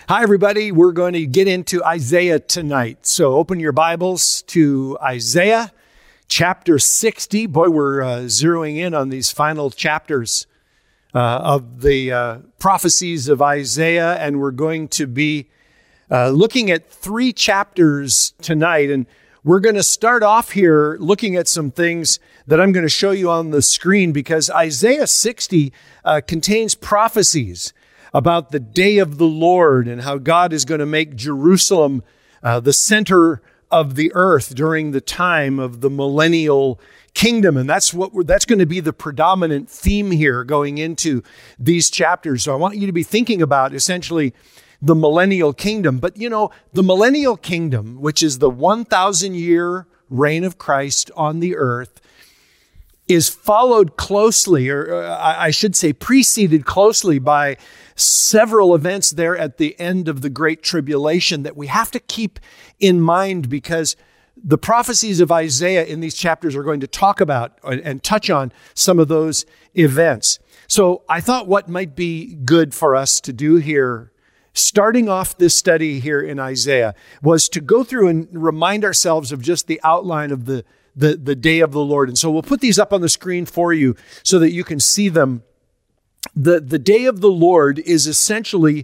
Hi, everybody. We're going to get into Isaiah tonight. So open your Bibles to Isaiah chapter 60. Boy, we're zeroing in on these final chapters of the prophecies of Isaiah, and we're going to be looking at 3 chapters tonight. And we're going to start off here looking at some things that I'm going to show you on the screen, because Isaiah 60 contains prophecies about the day of the Lord and how God is going to make Jerusalem the center of the earth during the time of the millennial kingdom. And that's going to be the predominant theme here going into these chapters. So I want you to be thinking about essentially the millennial kingdom. But you know, the millennial kingdom, which is the 1,000-year reign of Christ on the earth, is followed closely, or I should say preceded closely, by several events there at the end of the Great Tribulation that we have to keep in mind, because the prophecies of Isaiah in these chapters are going to talk about and touch on some of those events. So I thought what might be good for us to do here, starting off this study here in Isaiah, was to go through and remind ourselves of just the outline of the day of the Lord. And so we'll put these up on the screen for you so that you can see them. The day of the Lord is essentially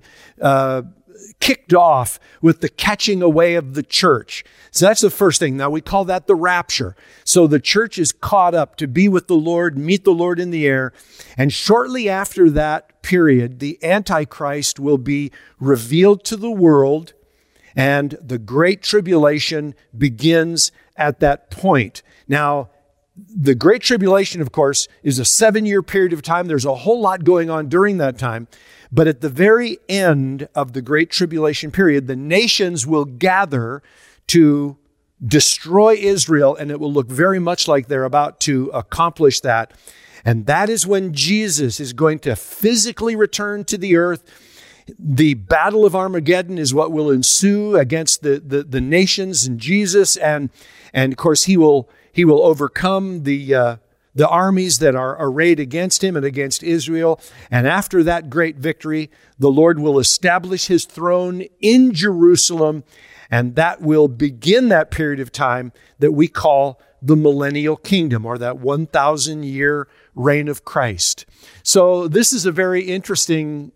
kicked off with the catching away of the church. So that's the first thing. Now we call that the rapture. So the church is caught up to be with the Lord, meet the Lord in the air. And shortly after that period, the Antichrist will be revealed to the world, and the Great Tribulation begins at that point. Now, the Great Tribulation, of course, is a 7-year period of time. There's a whole lot going on during that time. But at the very end of the Great Tribulation period, the nations will gather to destroy Israel, and it will look very much like they're about to accomplish that. And that is when Jesus is going to physically return to the earth. The Battle of Armageddon is what will ensue against the nations and Jesus, and of course he will overcome the armies that are arrayed against him and against Israel. And after that great victory, the Lord will establish his throne in Jerusalem, and that will begin that period of time that we call the millennial kingdom, or that 1,000-year reign of Christ. So this is a very interesting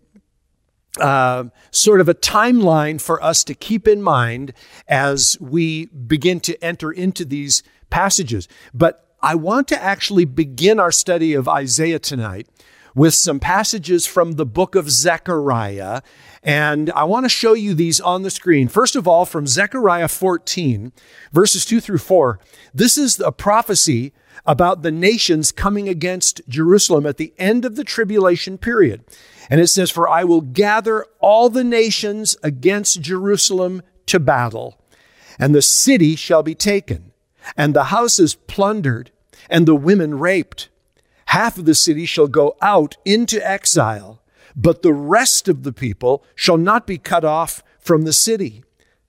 sort of a timeline for us to keep in mind as we begin to enter into these passages. But I want to actually begin our study of Isaiah tonight with some passages from the book of Zechariah. And I want to show you these on the screen. First of all, from Zechariah 14, verses 2 through 4. This is a prophecy about the nations coming against Jerusalem at the end of the tribulation period. And it says, "For I will gather all the nations against Jerusalem to battle, and the city shall be taken, and the houses plundered, and the women raped. Half of the city shall go out into exile, but the rest of the people shall not be cut off from the city.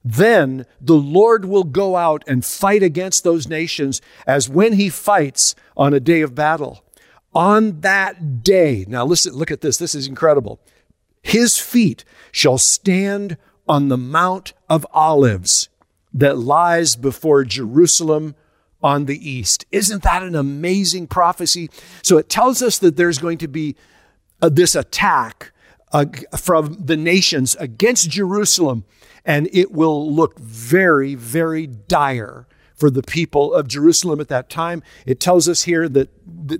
Then the Lord will go out and fight against those nations as when he fights on a day of battle. On that day," now listen, look at this. This is incredible. "His feet shall stand on the Mount of Olives that lies before Jerusalem on the east." Isn't that an amazing prophecy? So it tells us that there's going to be this attack from the nations against Jerusalem, and it will look very, very dire for the people of Jerusalem at that time. It tells us here that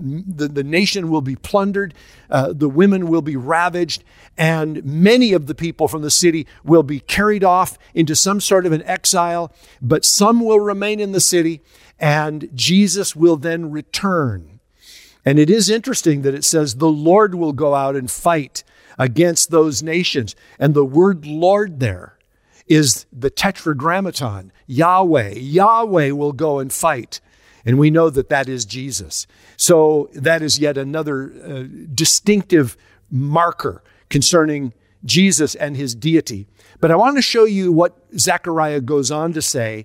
the nation will be plundered, the women will be ravaged, and many of the people from the city will be carried off into some sort of an exile, but some will remain in the city, and Jesus will then return. And it is interesting that it says the Lord will go out and fight against those nations. And the word Lord there is the tetragrammaton, Yahweh. Yahweh will go and fight. And we know that that is Jesus. So that is yet another distinctive marker concerning Jesus and his deity. But I want to show you what Zechariah goes on to say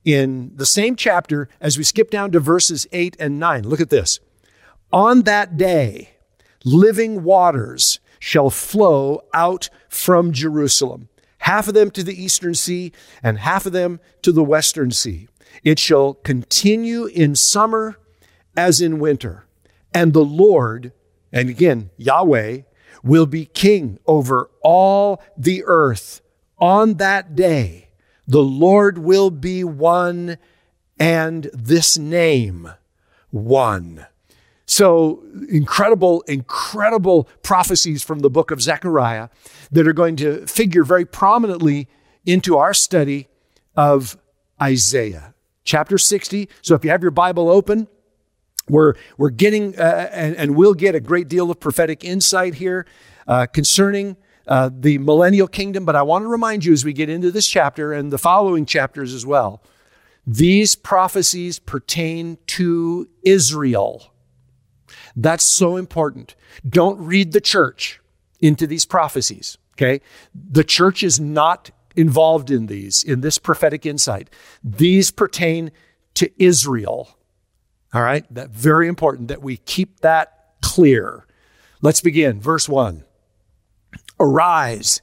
in the same chapter as we skip down to verses 8 and 9. Look at this. "On that day, living waters shall flow out from Jerusalem. half of them to the eastern sea, and half of them to the western sea. It shall continue in summer as in winter. And the Lord, and again, Yahweh, will be king over all the earth. On that day, the Lord will be one, and this name one. So incredible prophecies from the book of Zechariah that are going to figure very prominently into our study of Isaiah. Chapter 60. So if you have your Bible open, we're getting, and we'll get a great deal of prophetic insight here concerning the millennial kingdom. But I want to remind you as we get into this chapter and the following chapters as well, these prophecies pertain to Israel. That's so important. Don't read the church into these prophecies, okay? The church is not involved in this prophetic insight. These pertain to Israel, all right? That's very important that we keep that clear. Let's begin. Verse 1. Arise,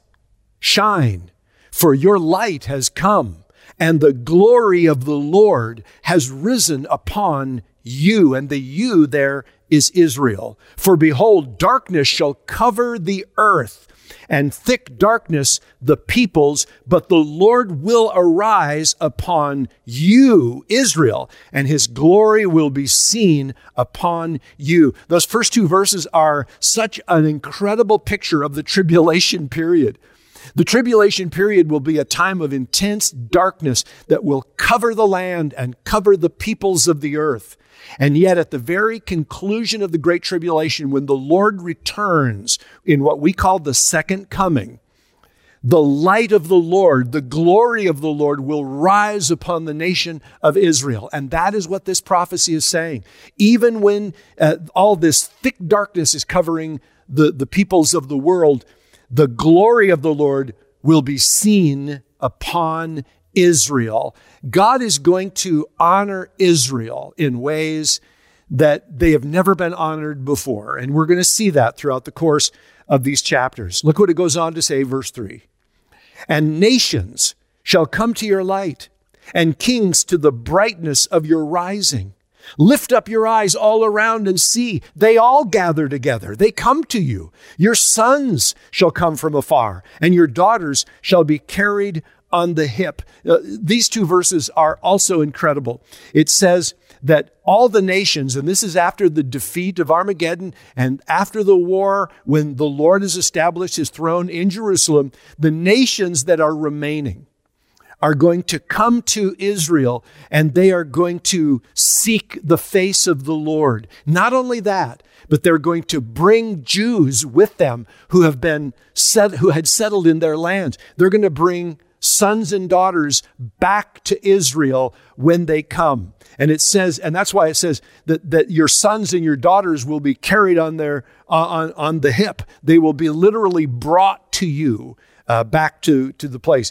shine, for your light has come, and the glory of the Lord has risen upon you. And the you there is Israel. For behold, darkness shall cover the earth, and thick darkness the peoples, but the Lord will arise upon you, Israel, and his glory will be seen upon you. Those first two verses are such an incredible picture of the tribulation period. The tribulation period will be a time of intense darkness that will cover the land and cover the peoples of the earth. And yet at the very conclusion of the Great Tribulation, when the Lord returns in what we call the second coming, the light of the Lord, the glory of the Lord will rise upon the nation of Israel. And that is what this prophecy is saying. Even when all this thick darkness is covering the peoples of the world, the glory of the Lord will be seen upon Israel. God is going to honor Israel in ways that they have never been honored before. And we're going to see that throughout the course of these chapters. Look what it goes on to say, verse 3. And nations shall come to your light, and kings to the brightness of your rising. Lift up your eyes all around and see. They all gather together. They come to you. Your sons shall come from afar, and your daughters shall be carried on the hip. These two verses are also incredible. It says that all the nations, and this is after the defeat of Armageddon and after the war, when the Lord has established his throne in Jerusalem, the nations that are remaining are going to come to Israel, and they are going to seek the face of the Lord. Not only that, but they're going to bring Jews with them who had settled in their lands. They're going to bring sons and daughters back to Israel when they come. And it says, and that's why it says that your sons and your daughters will be carried on the hip. They will be literally brought to you back to the place.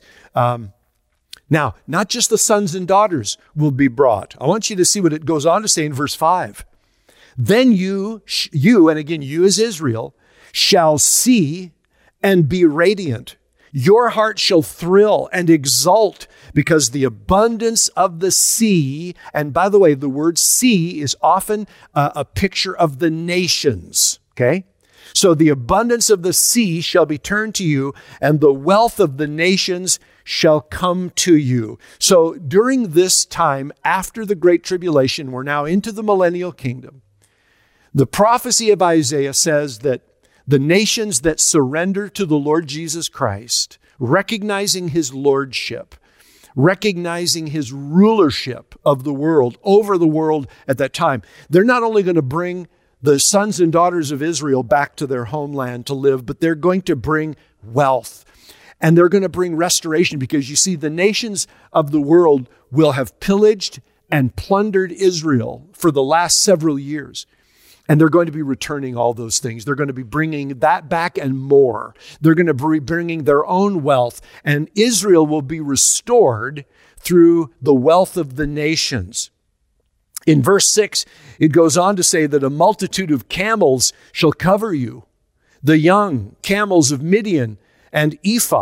Now, not just the sons and daughters will be brought. I want you to see what it goes on to say in verse 5. Then you, and again, you as Israel, shall see and be radiant. Your heart shall thrill and exult because the abundance of the sea, and by the way, the word sea is often a picture of the nations, okay? So the abundance of the sea shall be turned to you, and the wealth of the nations shall come to you. So during this time, after the Great Tribulation, we're now into the millennial kingdom. The prophecy of Isaiah says that the nations that surrender to the Lord Jesus Christ, recognizing his lordship, recognizing his rulership of the world, over the world at that time, they're not only going to bring the sons and daughters of Israel back to their homeland to live, but they're going to bring wealth. And they're going to bring restoration, because you see, the nations of the world will have pillaged and plundered Israel for the last several years. And they're going to be returning all those things. They're going to be bringing that back and more. They're going to be bringing their own wealth. And Israel will be restored through the wealth of the nations. In verse 6, it goes on to say that a multitude of camels shall cover you. The young camels of Midian and Ephah,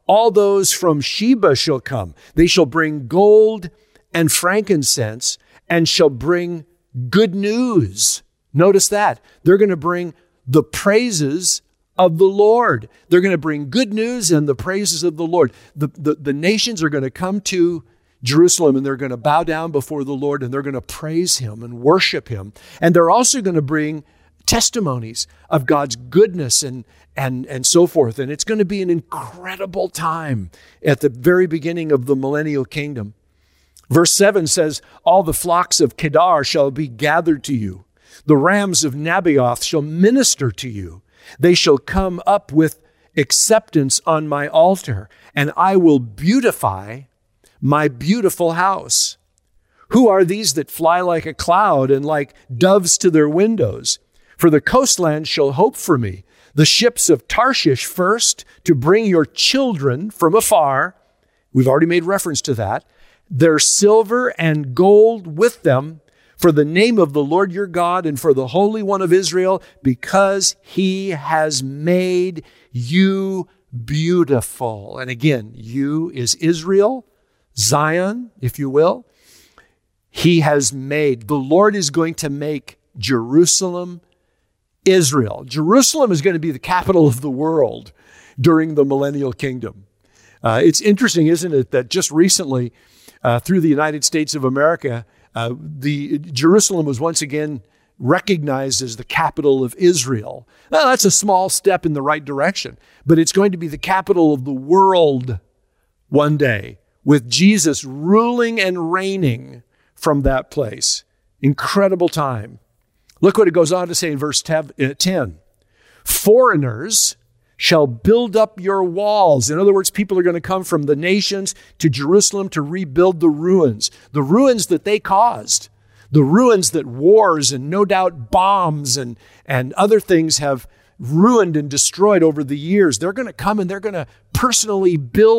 All those from Sheba shall come. They shall bring gold and frankincense and shall bring good news. Notice that. They're going to bring the praises of the Lord. They're going to bring good news and the praises of the Lord. The nations are going to come to Jerusalem and they're going to bow down before the Lord and they're going to praise him and worship him. And they're also going to bring testimonies of God's goodness and so forth. And it's going to be an incredible time at the very beginning of the millennial kingdom. Verse 7 says, all the flocks of Kedar shall be gathered to you. The rams of Nabaioth shall minister to you. They shall come up with acceptance on my altar, and I will beautify my beautiful house. Who are these that fly like a cloud and like doves to their windows? For the coastland shall hope for me. The ships of Tarshish first to bring your children from afar. We've already made reference to that. Their silver and gold with them for the name of the Lord your God and for the Holy One of Israel, because he has made you beautiful. And again, you is Israel, Zion, if you will. He has made, the Lord is going to make Jerusalem Israel. Jerusalem is going to be the capital of the world during the millennial kingdom. It's interesting, isn't it, that just recently, through the United States of America, Jerusalem was once again recognized as the capital of Israel. Now, that's a small step in the right direction, but it's going to be the capital of the world one day, with Jesus ruling and reigning from that place. Incredible time. Look what it goes on to say in verse 10. Foreigners shall build up your walls. In other words, people are going to come from the nations to Jerusalem to rebuild the ruins that they caused, the ruins that wars and no doubt bombs and other things have ruined and destroyed over the years. They're going to come and they're going to personally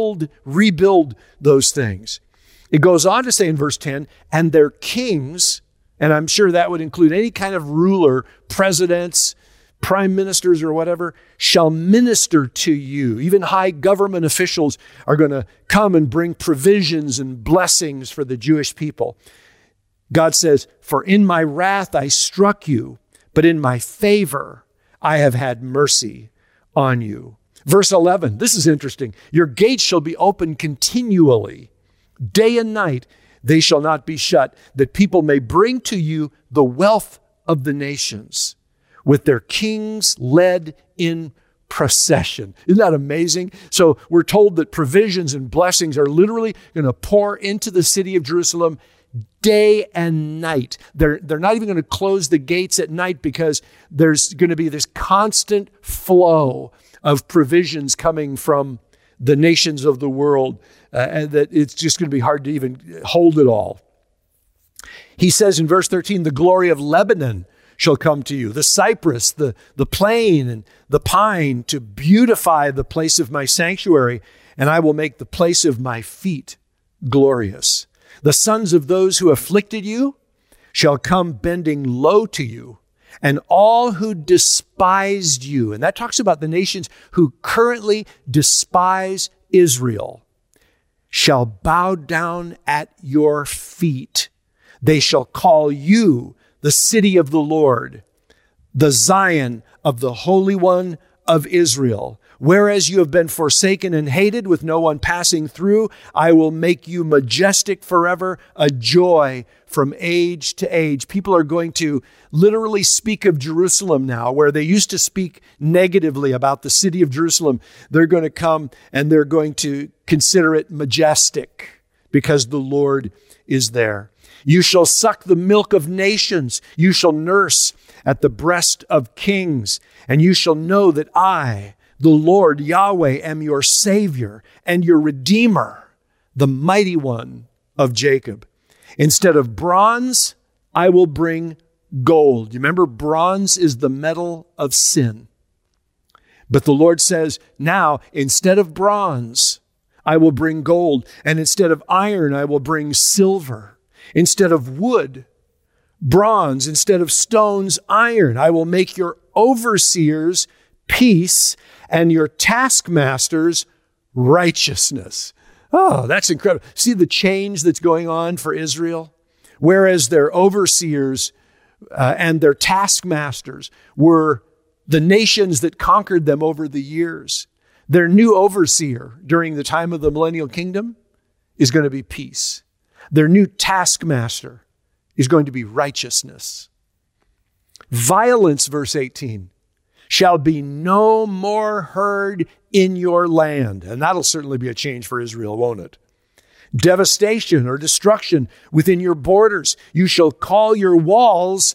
rebuild those things. It goes on to say in verse 10, and their kings, and I'm sure that would include any kind of ruler, presidents, prime ministers or whatever, shall minister to you. Even high government officials are going to come and bring provisions and blessings for the Jewish people. God says, for in my wrath I struck you, but in my favor I have had mercy on you. Verse 11, this is interesting. Your gates shall be open continually. Day and night they shall not be shut, that people may bring to you the wealth of the nations, with their kings led in procession. Isn't that amazing? So we're told that provisions and blessings are literally going to pour into the city of Jerusalem day and night. They're not even going to close the gates at night, because there's going to be this constant flow of provisions coming from the nations of the world, and that it's just going to be hard to even hold it all. He says in verse 13, the glory of Lebanon shall come to you, the cypress, the plane, and the pine, to beautify the place of my sanctuary, and I will make the place of my feet glorious. The sons of those who afflicted you shall come bending low to you, and all who despised you, and that talks about the nations who currently despise Israel, shall bow down at your feet. They shall call you the city of the Lord, the Zion of the Holy One of Israel. Whereas you have been forsaken and hated, with no one passing through, I will make you majestic forever, a joy from age to age. People are going to literally speak of Jerusalem now, where they used to speak negatively about the city of Jerusalem. They're going to come and they're going to consider it majestic, because the Lord is there. You shall suck the milk of nations. You shall nurse at the breast of kings. And you shall know that I, the Lord Yahweh, am your Savior and your Redeemer, the mighty one of Jacob. Instead of bronze, I will bring gold. You remember, bronze is the metal of sin. But the Lord says, now, instead of bronze, I will bring gold. And instead of iron, I will bring silver. Instead of wood, bronze. Instead of stones, iron. I will make your overseers peace and your taskmasters righteousness. Oh, that's incredible. See the change that's going on for Israel? Whereas their overseers and their taskmasters were the nations that conquered them over the years, their new overseer during the time of the millennial kingdom is going to be peace. Their new taskmaster is going to be righteousness. Violence, verse 18, shall be no more heard in your land. And that'll certainly be a change for Israel, won't it? Devastation or destruction within your borders. You shall call your walls,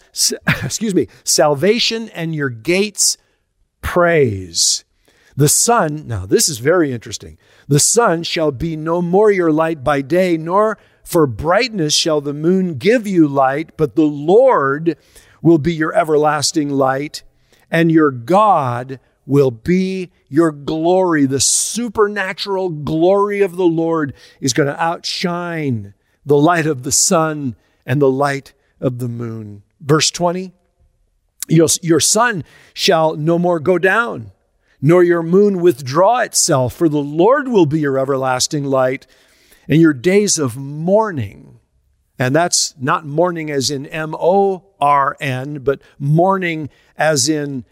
salvation, and your gates praise. The sun, now this is very interesting. The sun shall be no more your light by day, nor for brightness shall the moon give you light, but the Lord will be your everlasting light, and your God will be your glory. The supernatural glory of the Lord is going to outshine the light of the sun and the light of the moon. Verse 20, your sun shall no more go down, nor your moon withdraw itself, for the Lord will be your everlasting light, and your days of mourning. And that's not mourning as in M-O-R-N, but mourning as in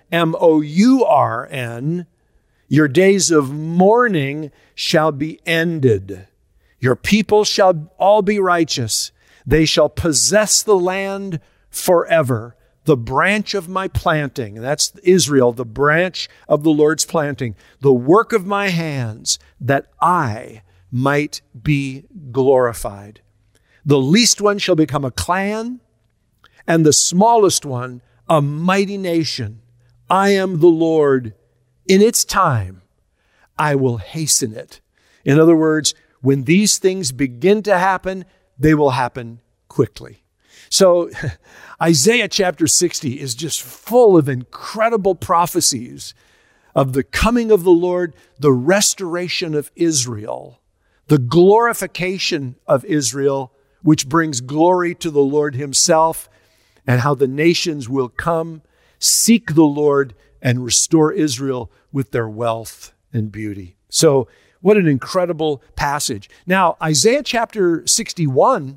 M-O-U-R-N. Your days of mourning shall be ended. Your people shall all be righteous. They shall possess the land forever. The branch of my planting, and that's Israel, the branch of the Lord's planting, the work of my hands, that I might be glorified. The least one shall become a clan, and the smallest one a mighty nation. I am the Lord. In its time, I will hasten it. In other words, when these things begin to happen, they will happen quickly. So Isaiah chapter 60 is just full of incredible prophecies of the coming of the Lord, the restoration of Israel, the glorification of Israel, which brings glory to the Lord himself, and how the nations will come, seek the Lord, and restore Israel with their wealth and beauty. So what an incredible passage. Now, Isaiah chapter 61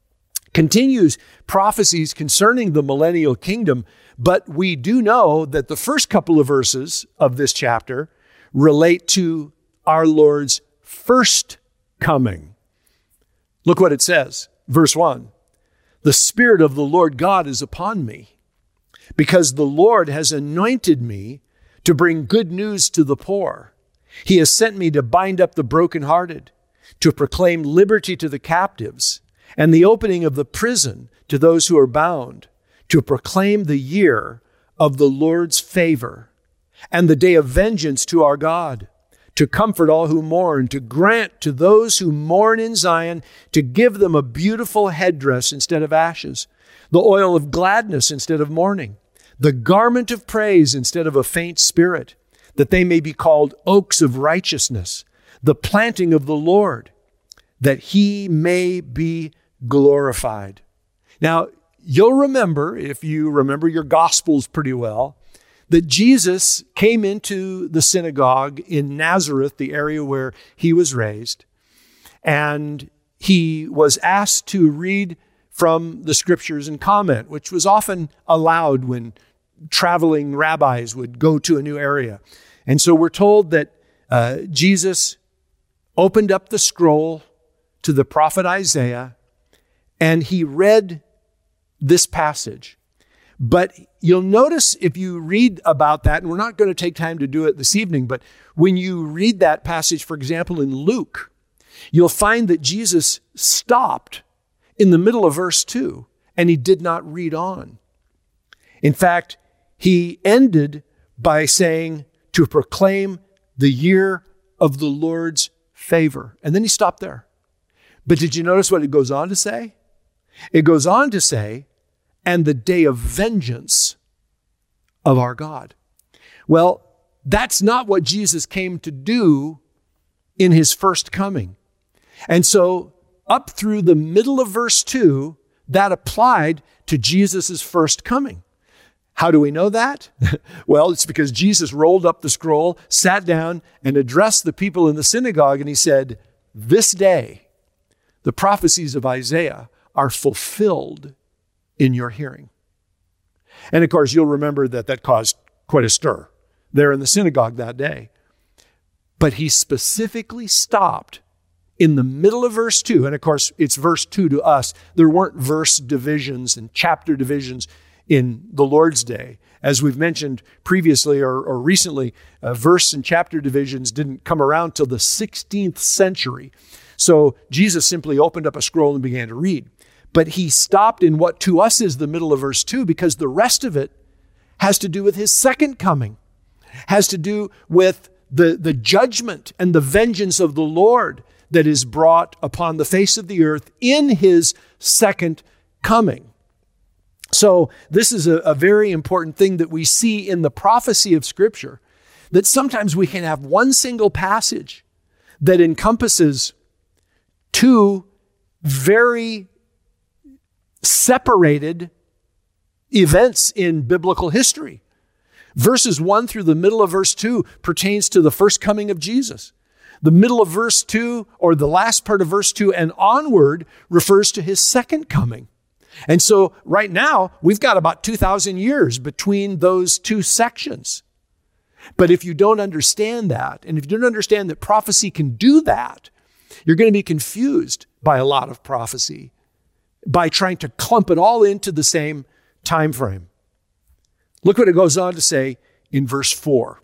continues prophecies concerning the millennial kingdom, but we do know that the first couple of verses of this chapter relate to our Lord's first coming. Look what it says. Verse 1, the Spirit of the Lord God is upon me, because the Lord has anointed me to bring good news to the poor. He has sent me to bind up the brokenhearted, to proclaim liberty to the captives, and the opening of the prison to those who are bound, to proclaim the year of the Lord's favor, and the day of vengeance to our God, to comfort all who mourn, to grant to those who mourn in Zion, to give them a beautiful headdress instead of ashes, the oil of gladness instead of mourning, the garment of praise instead of a faint spirit, that they may be called oaks of righteousness, the planting of the Lord, that he may be glorified. Now, you'll remember, if you remember your Gospels pretty well, that Jesus came into the synagogue in Nazareth, the area where he was raised, and he was asked to read from the scriptures and comment, which was often allowed when traveling rabbis would go to a new area. And so we're told that Jesus opened up the scroll to the prophet Isaiah, and he read this passage. But you'll notice if you read about that, and we're not going to take time to do it this evening, but when you read that passage, for example, in Luke, you'll find that Jesus stopped in the middle of verse 2, and he did not read on. In fact, he ended by saying to proclaim the year of the Lord's favor. And then he stopped there. But did you notice what it goes on to say? It goes on to say, and the day of vengeance of our God. Well, that's not what Jesus came to do in his first coming. And so up through the middle of verse 2, that applied to Jesus' first coming. How do we know that? Well, it's because Jesus rolled up the scroll, sat down, and addressed the people in the synagogue, and he said, "This day, the prophecies of Isaiah are fulfilled in your hearing." And of course, you'll remember that caused quite a stir there in the synagogue that day. But he specifically stopped in the middle of verse 2. And of course, it's verse 2 to us. There weren't verse divisions and chapter divisions in the Lord's day. As we've mentioned previously or recently, verse and chapter divisions didn't come around till the 16th century. So Jesus simply opened up a scroll and began to read. But he stopped in what to us is the middle of verse 2 because the rest of it has to do with his second coming, has to do with the judgment and the vengeance of the Lord that is brought upon the face of the earth in his second coming. So this is a very important thing that we see in the prophecy of Scripture, that sometimes we can have one single passage that encompasses two very separated events in biblical history. Verses 1 through the middle of verse 2 pertains to the first coming of Jesus. The middle of verse 2 or the last part of verse 2 and onward refers to his second coming. And so right now, we've got about 2,000 years between those two sections. But if you don't understand that, and if you don't understand that prophecy can do that, you're going to be confused by a lot of prophecy by trying to clump it all into the same time frame. Look what it goes on to say in verse 4.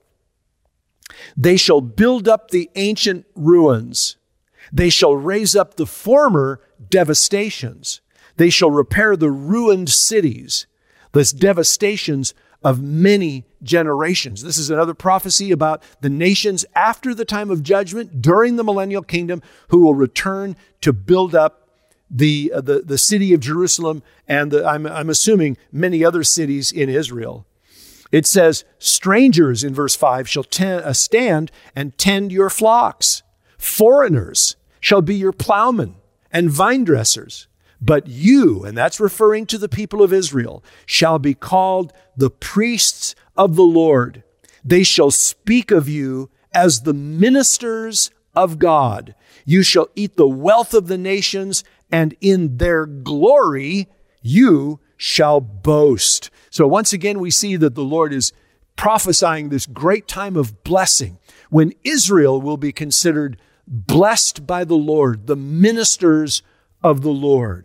They shall build up the ancient ruins. They shall raise up the former devastations. They shall repair the ruined cities, the devastations of many generations. This is another prophecy about the nations after the time of judgment during the millennial kingdom who will return to build up the city of Jerusalem and I'm assuming many other cities in Israel. It says, strangers in verse 5 shall stand and tend your flocks. Foreigners shall be your plowmen and vine dressers. But you, and that's referring to the people of Israel, shall be called the priests of the Lord. They shall speak of you as the ministers of God. You shall eat the wealth of the nations, and in their glory you shall boast. So once again, we see that the Lord is prophesying this great time of blessing when Israel will be considered blessed by the Lord, the ministers of the Lord.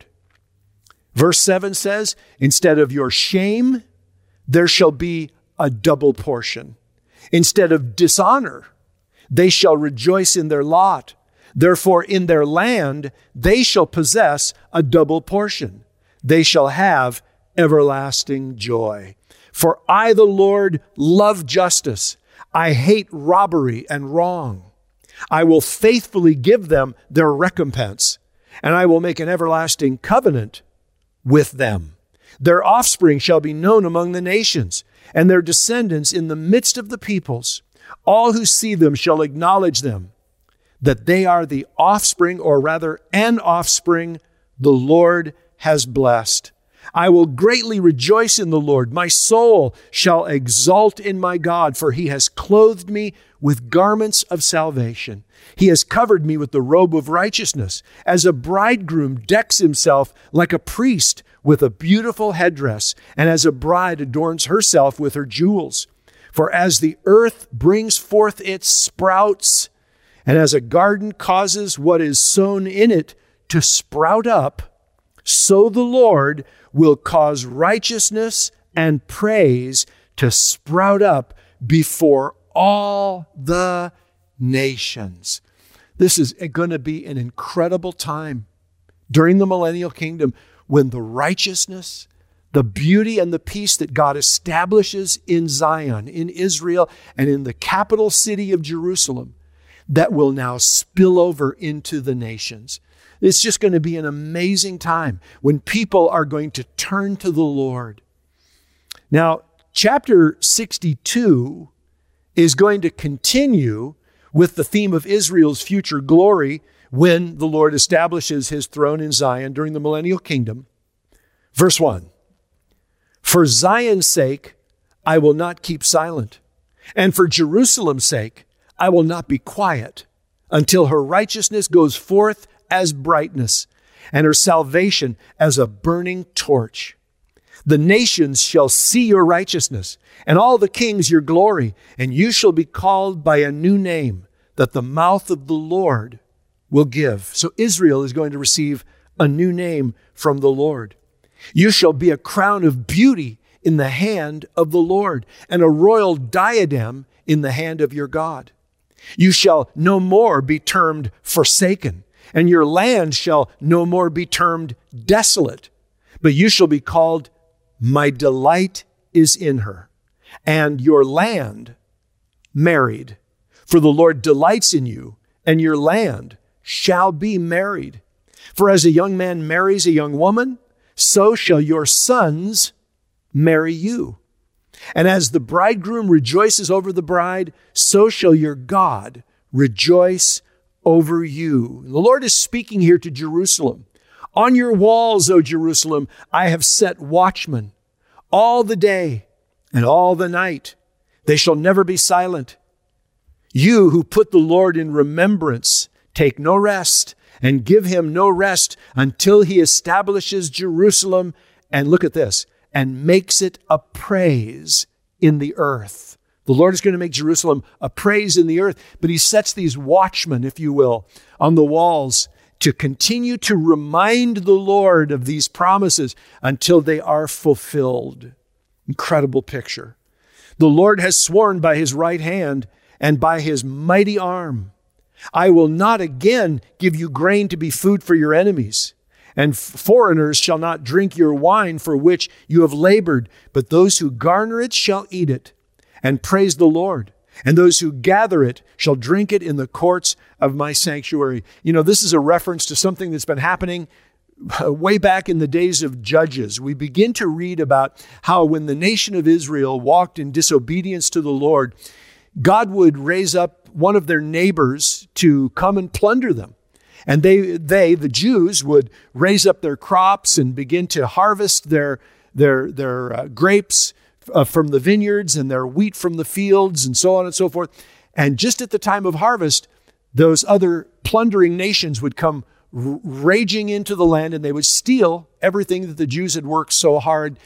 Verse 7 says, instead of your shame, there shall be a double portion. Instead of dishonor, they shall rejoice in their lot. Therefore, in their land, they shall possess a double portion. They shall have everlasting joy. For I, the Lord, love justice. I hate robbery and wrong. I will faithfully give them their recompense, and I will make an everlasting covenant with them. Their offspring shall be known among the nations, and their descendants in the midst of the peoples. All who see them shall acknowledge them, that they are the offspring, or rather an offspring, the Lord has blessed. I will greatly rejoice in the Lord. My soul shall exult in my God, for he has clothed me with garments of salvation. He has covered me with the robe of righteousness, as a bridegroom decks himself like a priest with a beautiful headdress, and as a bride adorns herself with her jewels. For as the earth brings forth its sprouts, and as a garden causes what is sown in it to sprout up, so the Lord will cause righteousness and praise to sprout up before all the nations. This is going to be an incredible time during the millennial kingdom when the righteousness, the beauty, and the peace that God establishes in Zion, in Israel, and in the capital city of Jerusalem, that will now spill over into the nations. It's just going to be an amazing time when people are going to turn to the Lord. Now, chapter 62 is going to continue with the theme of Israel's future glory when the Lord establishes his throne in Zion during the millennial kingdom. Verse 1, for Zion's sake, I will not keep silent. And for Jerusalem's sake, I will not be quiet until her righteousness goes forth as brightness and her salvation as a burning torch. The nations shall see your righteousness, and all the kings your glory, and you shall be called by a new name that the mouth of the Lord will give. So Israel is going to receive a new name from the Lord. You shall be a crown of beauty in the hand of the Lord, and a royal diadem in the hand of your God. You shall no more be termed forsaken, and your land shall no more be termed desolate, but you shall be called, my delight is in her, and your land married. For the Lord delights in you, and your land shall be married. For as a young man marries a young woman, so shall your sons marry you. And as the bridegroom rejoices over the bride, so shall your God rejoice over you. The Lord is speaking here to Jerusalem. On your walls, O Jerusalem, I have set watchmen all the day and all the night. They shall never be silent. You who put the Lord in remembrance, take no rest and give him no rest until he establishes Jerusalem. And look at this, and makes it a praise in the earth. The Lord is going to make Jerusalem a praise in the earth, but he sets these watchmen, if you will, on the walls to continue to remind the Lord of these promises until they are fulfilled. Incredible picture. The Lord has sworn by his right hand and by his mighty arm, I will not again give you grain to be food for your enemies, and foreigners shall not drink your wine for which you have labored, but those who garner it shall eat it and praise the Lord. And those who gather it shall drink it in the courts of my sanctuary. You know, this is a reference to something that's been happening way back in the days of Judges. We begin to read about how when the nation of Israel walked in disobedience to the Lord, God would raise up one of their neighbors to come and plunder them. And they, the Jews, would raise up their crops and begin to harvest their grapes from the vineyards and their wheat from the fields and so on and so forth. And just at the time of harvest, those other plundering nations would come raging into the land, and they would steal everything that the Jews had worked so hard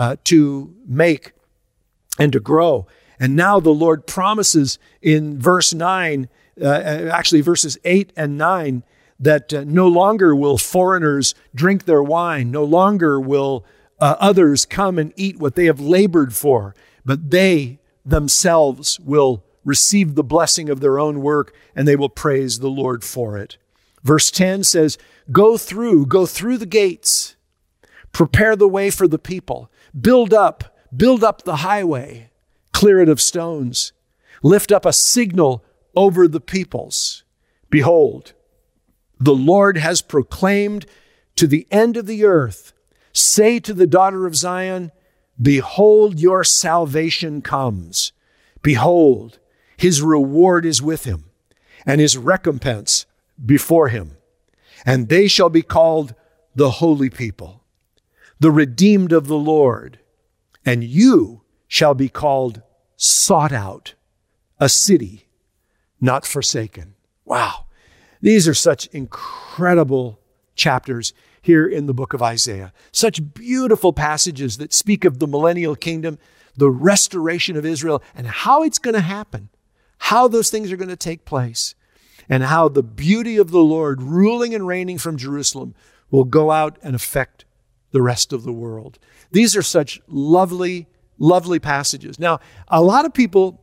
to make and to grow. And now the Lord promises in verse 9, actually verses 8 and 9, that no longer will foreigners drink their wine, no longer will others come and eat what they have labored for, but they themselves will receive the blessing of their own work, and they will praise the Lord for it. Verse 10 says, go through the gates, prepare the way for the people, build up the highway, clear it of stones, lift up a signal over the peoples. Behold, the Lord has proclaimed to the end of the earth, say to the daughter of Zion, behold, your salvation comes. Behold, his reward is with him, and his recompense before him. And they shall be called the holy people, the redeemed of the Lord. And you shall be called sought out, a city not forsaken. Wow. These are such incredible chapters here in the book of Isaiah. Such beautiful passages that speak of the millennial kingdom, the restoration of Israel, and how it's going to happen, how those things are going to take place, and how the beauty of the Lord ruling and reigning from Jerusalem will go out and affect the rest of the world. These are such lovely, lovely passages. Now, a lot of people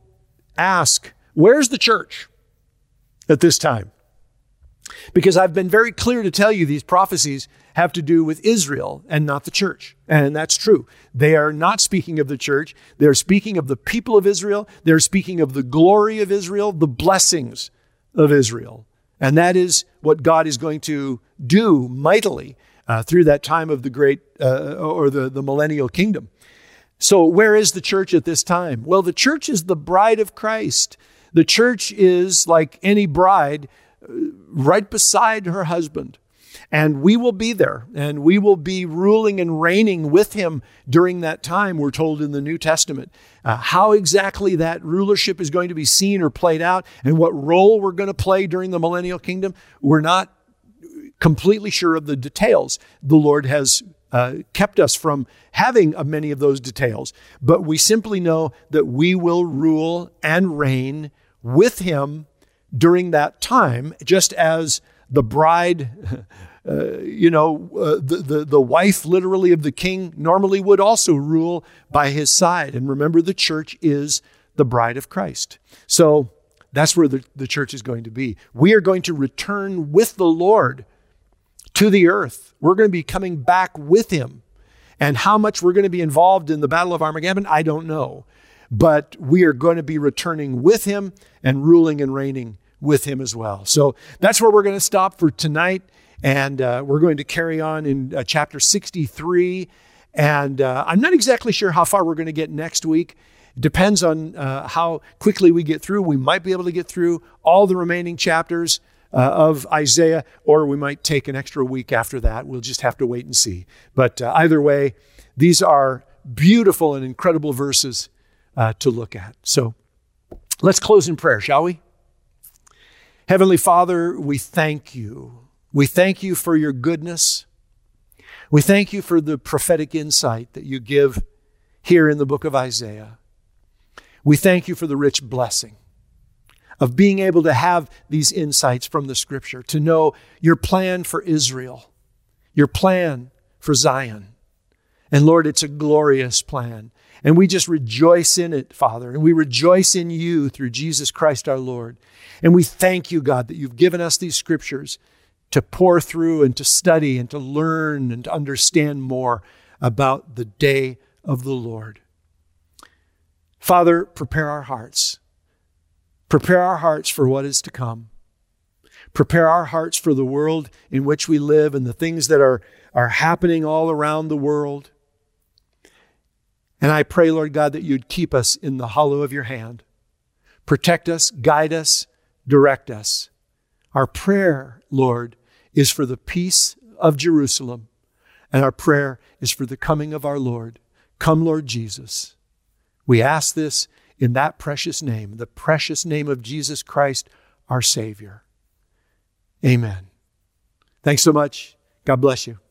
ask, where's the church at this time? Because I've been very clear to tell you these prophecies have to do with Israel and not the church. And that's true. They are not speaking of the church. They're speaking of the people of Israel. They're speaking of the glory of Israel, the blessings of Israel. And that is what God is going to do mightily through that time of the great or the millennial kingdom. So where is the church at this time? Well, the church is the bride of Christ. The church is like any bride right beside her husband. And we will be there, and we will be ruling and reigning with him during that time, we're told in the New Testament. How exactly that rulership is going to be seen or played out, and what role we're going to play during the millennial kingdom, we're not completely sure of the details. The Lord has kept us from having many of those details, but we simply know that we will rule and reign with him during that time, just as the bride, the wife literally of the king normally would also rule by his side. And remember, the church is the bride of Christ. So that's where the church is going to be. We are going to return with the Lord to the earth. We're going to be coming back with him. And how much we're going to be involved in the Battle of Armageddon, I don't know. But we are going to be returning with him and ruling and reigning with him as well. So that's where we're going to stop for tonight. And we're going to carry on in chapter 63. And I'm not exactly sure how far we're going to get next week. It depends on how quickly we get through. We might be able to get through all the remaining chapters of Isaiah, or we might take an extra week after that. We'll just have to wait and see. But either way, these are beautiful and incredible verses to look at. So let's close in prayer, shall we? Heavenly Father, we thank you. We thank you for your goodness. We thank you for the prophetic insight that you give here in the book of Isaiah. We thank you for the rich blessing of being able to have these insights from the scripture, to know your plan for Israel, your plan for Zion. And Lord, it's a glorious plan. And we just rejoice in it, Father. And we rejoice in you through Jesus Christ our Lord. And we thank you, God, that you've given us these scriptures to pour through and to study and to learn and to understand more about the day of the Lord. Father, prepare our hearts. Prepare our hearts for what is to come. Prepare our hearts for the world in which we live and the things that are happening all around the world. And I pray, Lord God, that you'd keep us in the hollow of your hand. Protect us, guide us, direct us. Our prayer, Lord, is for the peace of Jerusalem. And our prayer is for the coming of our Lord. Come, Lord Jesus. We ask this in that precious name, the precious name of Jesus Christ, our Savior. Amen. Thanks so much. God bless you.